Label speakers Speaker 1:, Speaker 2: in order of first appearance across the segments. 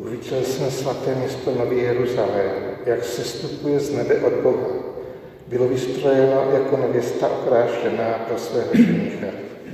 Speaker 1: Uviděl jsem svaté město Nový Jeruzalém, jak sestupuje z nebe od Boha. Bylo vystrojeno jako nevěsta okrášlená pro svého ženicha.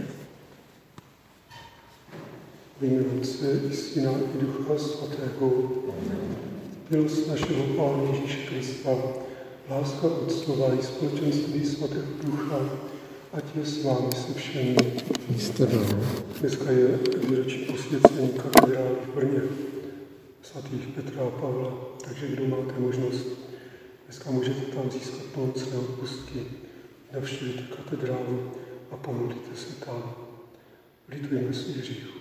Speaker 2: V jménu Otce i Syna i Ducha Svatého. Milost našeho Pána Ježíše Krista, láska Otcova i společenství Svatého Ducha, ať je s vámi se všemi. Dneska je výročí posvěcení katedrály v Brně, svatých Petra a Pavla, takže kdo máte možnost, dneska můžete tam získat pomocné odpustky, navštívíte katedrálu a pomodlíte se tam. Litujme svých hříchů.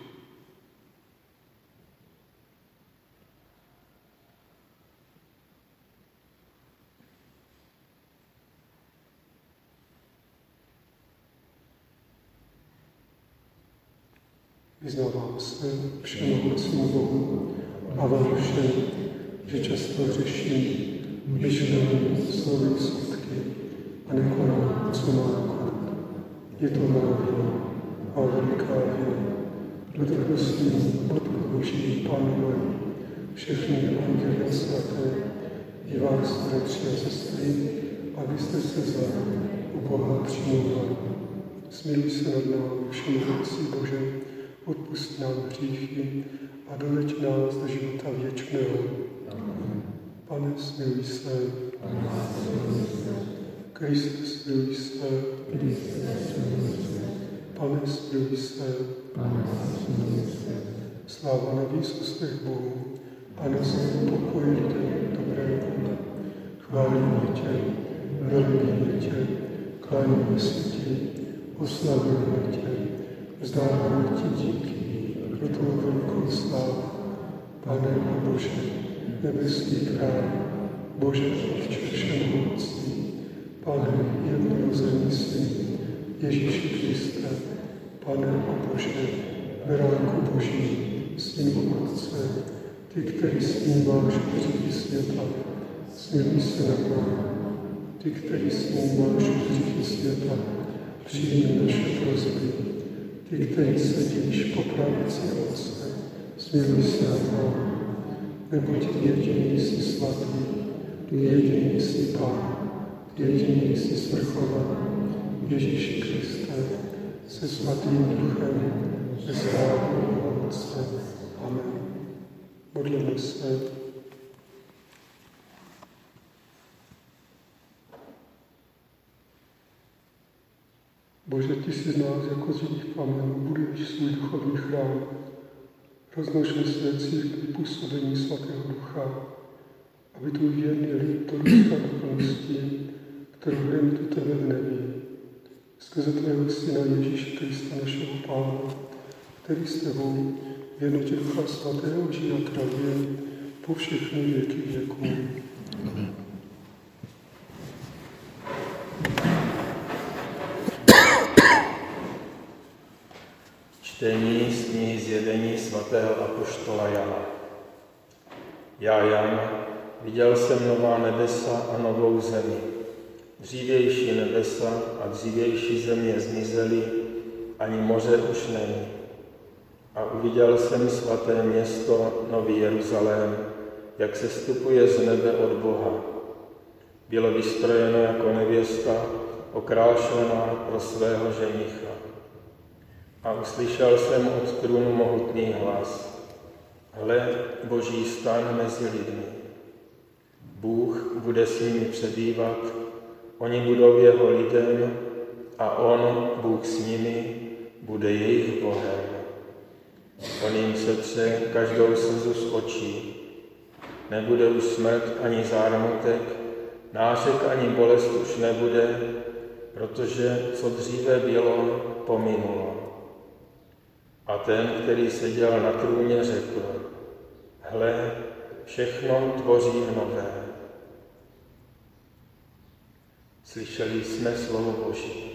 Speaker 2: Vyznávám se všemohoucímu Bohu a vám všem, že často hřeším myšlením, slovy, skutky a nekonám, co mám konat. Je to má vina a veliká vina. Proto prosím, odpud Boží, Pánu můj, všechny anděle svaté, i vás, bratři a sestry, abyste se za u Boha přimlouvali. Smiluj se nad námi, všemohoucí Bože, odpusť nám hříchy a doveď nás do života věčného. Pane, smiluj se. Kriste, smiluj se. Pane, smiluj se. Sláva na výsostech Bohu a na zemi pokoji lidem dobré vůle. Chválíme tě, milujeme tě, kláníme se ti, oslavujeme tě. Vzdáváme ti díky pro tvou velkou slávu, Pane a Bože, nebeský král, Bože Otče všemohoucí, Pane jednorozený Syn, Ježíši Kriste, Pane a Bože, beránku Boží, Synu Otce, ty, který snímáš hříchy světa, smiluj se nad námi. Ty, který snímáš hříchy světa, přijmi naše prosby. Ty, který sedíš po pravici Otce, smiluj se nad námi. Neboť jediný jsi svatý, jediný jsi Pán, jediný jsi svrchovaný, Ježíši Kriste, se svatým Duchem, ve slávě Otce. Amen. Modlíme se. Bože, ty si z nás jako z živých kamenů buduješ svůj duchovní chrám. Rozmnož ve své církvi působení svatého Ducha, aby tvůj věrný lid to dostal do plnosti, kterou jen tu tebe v nebi. Skrze tvého Syna Ježíše Krista, našeho Pána, který s tebou v jednotě Ducha svatého žije a králuje po všechny věky věků.
Speaker 3: Čtení z knihy Zjevení svatého apoštola Jana. Já, Jan, viděl jsem nová nebesa a novou zemi. Dřívější nebesa a dřívější země zmizely, ani moře už není. A uviděl jsem svaté město Nový Jeruzalém, jak se stupuje z nebe od Boha. Bylo vystrojeno jako nevěsta, okrášlená pro svého ženicha. A uslyšel jsem od trůnu mohutný hlas. Hle, Boží stan mezi lidmi. Bůh bude s nimi přebývat, oni budou jeho lidem a on, Bůh s nimi, bude jejich Bohem. On jim setře každou slzu z očí. Nebude už smrt ani zármutek, nářek ani bolest už nebude, protože co dříve bylo, pominulo. A ten, který seděl na trůně, řekl, hle, všechno tvoří nové. Slyšeli jsme slovo Boží.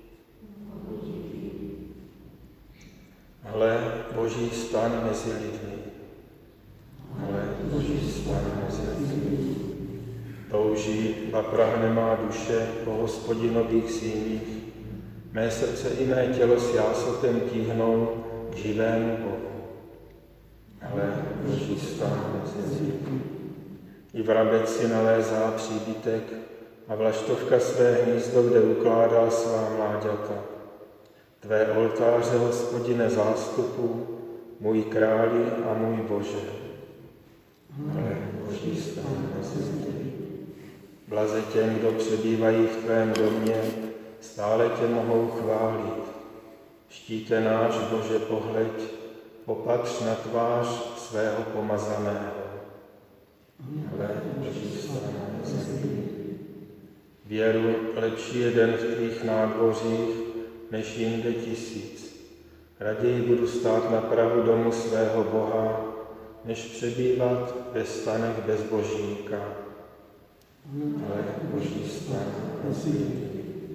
Speaker 3: Hle, Boží stan mezi lidmi. Hle, Boží stan mezi lidmi. Touží, ba prahne má duše po Hospodinových síních. Mé srdce i mé tělo s jásotem tíhnou k živému Bohu. ale Boží stán mezi lidmi. I vrabec si nalézá příbytek a vlaštovka své hnízdo, kde ukládá svá mláďata. Tvé oltáře, Hospodine zástupu, můj králi a můj Bože. Ale Boží stán mezi lidmi. Blaze těm, kdo přebývají v tvém domě, stále tě mohou chválit. Štíte náš, Bože, pohleď, opatř na tvář svého pomazaného. Ale Boží stán mezi lidmi. Věru, lepší je den v tvých nádvořích, než jinde 1000. Raději budu stát na prahu domu svého Boha, než přebývat ve stanech bezbožníka. Ale Boží stán mezi lidmi.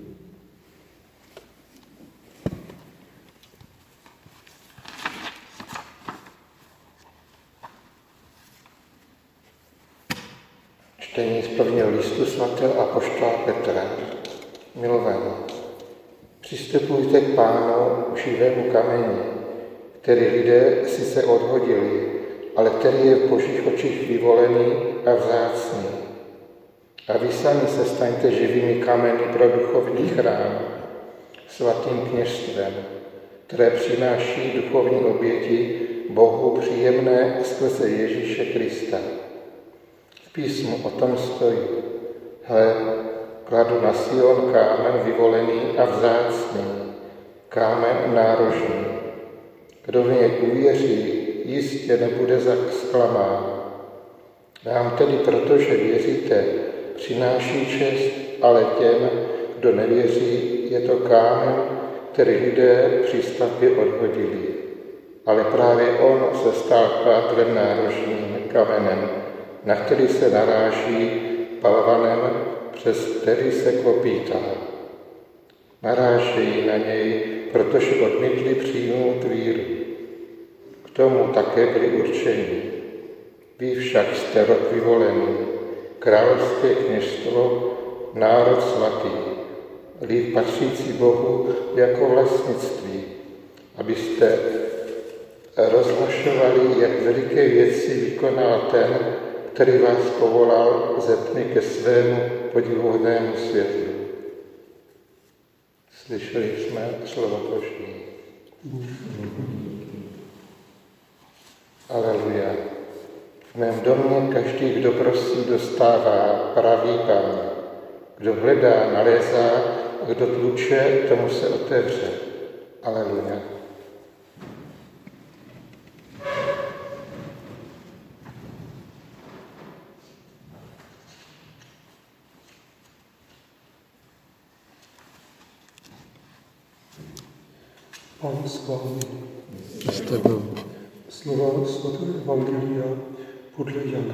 Speaker 1: Čtení z prvního listu svatého apoštola Petra. Milovaní, přistupujte k Pánu živému kameni, který lidé sice odhodili, ale který je v Božích očích vyvolený a vzácný. A vy sami se staňte živými kameny pro duchovní chrám, svatým kněžstvem, které přináší duchovní oběti Bohu příjemné skrze Ježíše Krista. V písmu o tom stojí: hle, kladu na Sion kámen vyvolený a vzácný, kámen nárožný. Kdo v něj uvěří, jistě nebude zklamán. Vám tedy, protože věříte, přináší čest, ale těm, kdo nevěří, je to kámen, který lidé při stavbě odhodili. Ale právě on se stal pádrem nárožným kamenem, na který se naráží balvanem, přes který se klopítá. Narážejí na něj, protože odmítli přijmout víru. K tomu také byli určeni. Vy však jste rod vyvolený, královské kněžstvo, národ svatý, lid patřící Bohu jako vlastnictví, abyste rozhlašovali, jak veliké věci vykonal ten, který vás povolal ze tmy ke svému podivuhodnému světlu. Slyšeli jsme slovo Boží. Aleluja. V mém domě každý, kdo prosí, dostává, praví Pán. Kdo hledá, nalézá, a kdo tluče, tomu se otevře. Aleluja.
Speaker 2: Pán s vámi. Slova svatého evangelia podle Jana.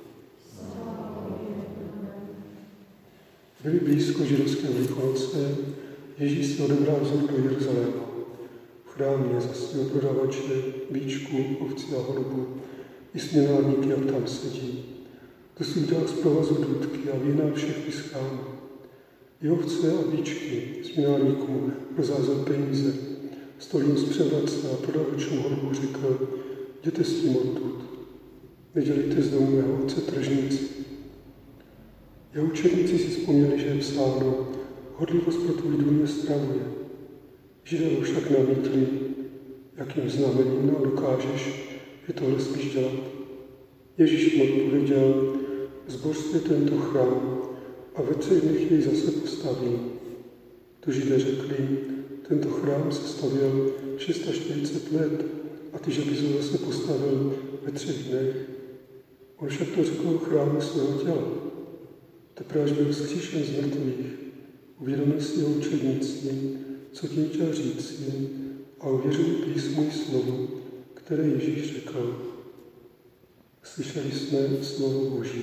Speaker 2: Byli blízko židovské Velikonoce, Ježíš se odebrázel do Jeruzaléma. V chrámě zastil prodavače, víčků, ovcí a holubu i směnárníky, jak tam sedí. To si udělal z provazu dudky a vína všech vyscháno. I ovce a víčky směnárníkům rozázel peníze. Stolím z převratce a prodavačům holubu řekl: jděte s tím odtud, nedělejte z domu mého otce tržnici. Jeho učedníci si vzpomněli, že je psáno: horlivost pro tvůj dům je stravuje. Židé však namítli: jakým znamením nám dokážeš, že tohle smíš dělat? Ježíš mu odpověděl: zbořte tento chrám a ve 3 dnech jej zase postaví. To Židé řekli: tento chrám se stavěl 640 let a ty, že bys ho zase postavil ve 3 dnech. On však to řekl o chrámu svého těla. Teprve až byl vzkříšen z mrtvých, uvědomil si jeho učedníci, co tím chtěl říci, a uvěřili písmu i slovu, které Ježíš řekl. Slyšeli jsme slovo Boží.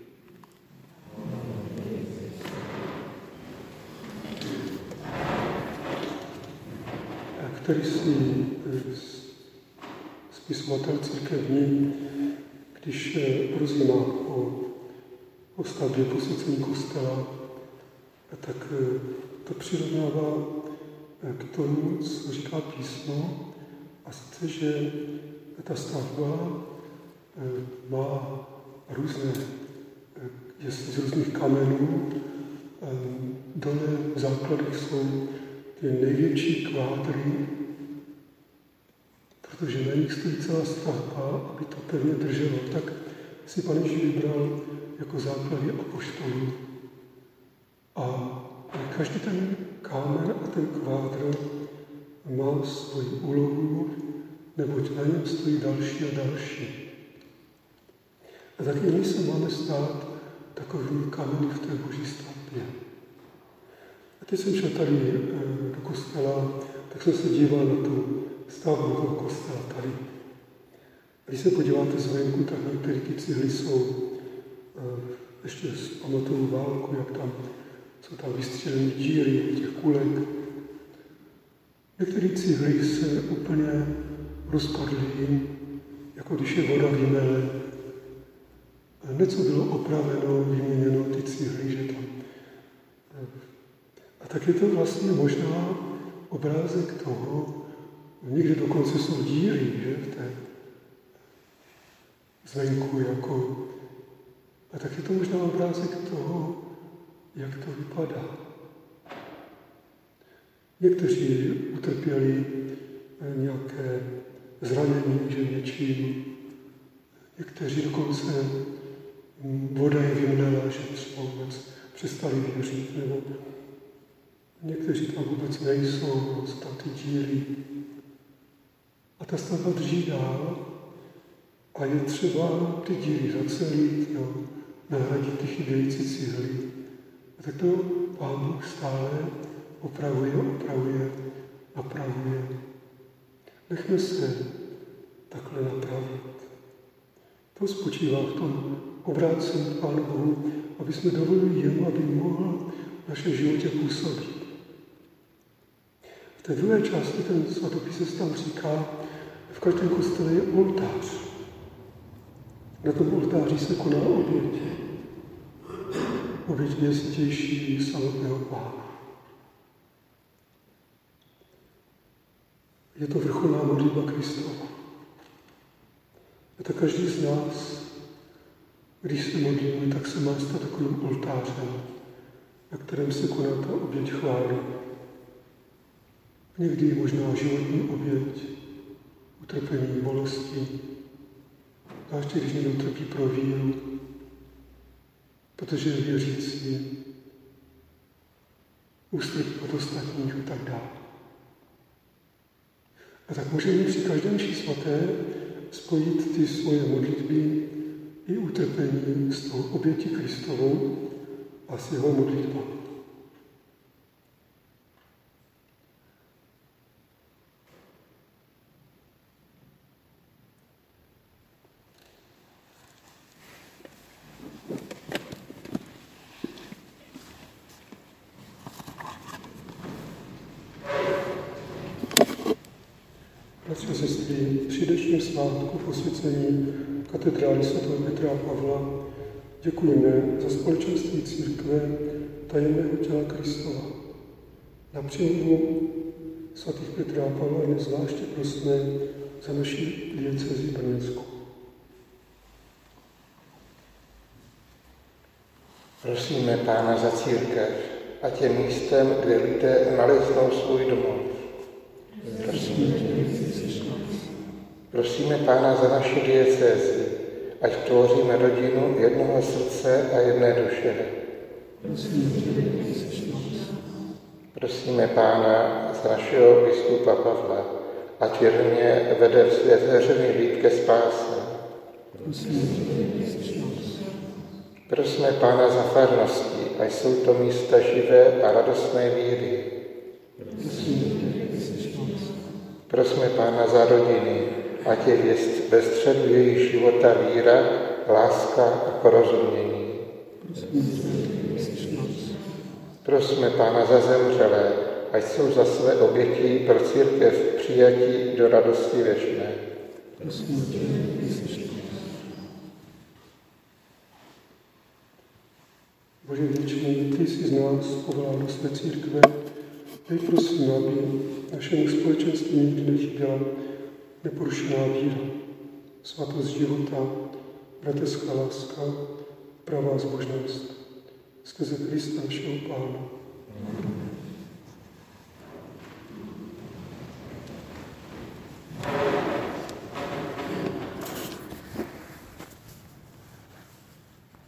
Speaker 2: Který si spisovatel církevní, když rozjímá o stavbě posvěcení kostela, tak to přirovnává k tomu, co říká písmo, a sice, že ta stavba má různé, je z různých kamenů. Dole v základech jsou ty největší kvádry, protože na nich stojí celá stavba, aby to pevně drželo. Tak si Pán Ježíš vybral jako základy apoštolů. A každý ten kámen a ten kvádr má svoji úlohu, neboť na něm stojí další a další. A taky my se máme stát takovými kameny v té boží stavbě. A teď jsem šel tady do kostela, tak jsem se díval na tu stavbu toho kostela tady. Když se podíváte zvenku, tak některé ty cihly jsou ještě z pamatovu válku, jak tam jsou tam vystřelené díry těch kulek. Některé cihly se úplně rozpadly, jako když je voda vymele. Něco bylo opraveno, vyměněno ty cihly, že tam. A tak je to vlastně možná obrázek toho, někde dokonce jsou díry, že, v té zvenku, jako. A tak je to možná obrázek toho, jak to vypadá. Někteří utrpěli nějaké zranění, že něčím. Někteří dokonce voda je vymlela, že třeba vůbec přestali věřit, nebo někteří tam vůbec nejsou, jsou tam ty díry. A ta stavba drží dál a je třeba ty díry zacelit, nahradit ty chybějící cihly. A tak to Pán Bůh stále opravuje, napravuje. Nechme se takhle napravit. To spočívá v tom obrácení k Pánu Bohu, aby jsme dovolili jemu, aby mohl v našem životě působit. V té druhé části ten svatopisec tam říká, v každém kostele je oltář. Na tom oltáři se koná oběť. Oběť nejsvětější samotného Pána. Je to vrcholná modlitba Kristova. A tak každý z nás, když se modlíme, tak se má stát takovým oltářem, na kterém se koná ta oběť chvály. Někdy možná životní oběť, utrpení, bolesti, zvláště když někdo trpí pro víru, protože je věřící, ústrpí od ostatních a tak dále. A tak můžeme při každém mši svaté spojit ty svoje modlitby i utrpení s tou obětí Kristovou a s jeho modlitbou. Bratři a sestry, při dnešním svátku posvěcení katedrály sv. Petra a Pavla děkujeme za společenství církve tajemného těla Kristova. Na přímluvu svatých Petra a Pavla dnes zvláště prosíme za naši diecézi brněnskou.
Speaker 1: Prosíme Pána za církev, ať je místem, kde lidé naleznou svůj domov. Prosíme Pána za naši diecézi, ať tvoříme rodinu jednoho srdce a jedné duše. Prosíme Pána za našeho biskupa Pavla, ať věrně vede v světě řady lid ke spáse. Prosíme Pána za farnosti, ať jsou to místa živé a radostné víry. Prosíme Pána za rodiny, ať je ve středu jejich života víra, láska a porozumění. Prosíme Pána za zemřelé, ať jsou za své oběti pro církev přijatí do radosti věčné.
Speaker 2: Bože věčný, ty jsi z nás povolal do své církve. Teď prosím, aby našemu společenství nikdy nechyběla neporušená víra, svatost života, bratrská láska, pravá zbožnost, skrze Krista našeho Pána.